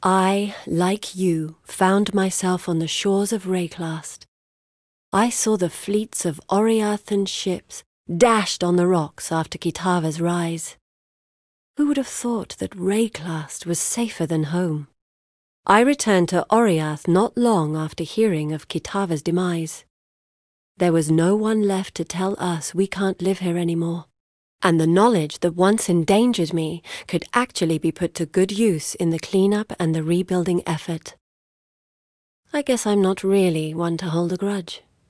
I, like you, found myself on the shores of Rayclast. I saw the fleets of Oriathan ships dashed on the rocks after Kitava's rise. Who would have thought that Rayclast was safer than home? I returned to Oriath not long after hearing of Kitava's demise. There was no one left to tell us we can't live here anymore, and the knowledge that once endangered me could actually be put to good use in the cleanup and the rebuilding effort. I guess I'm not really one to hold a grudge.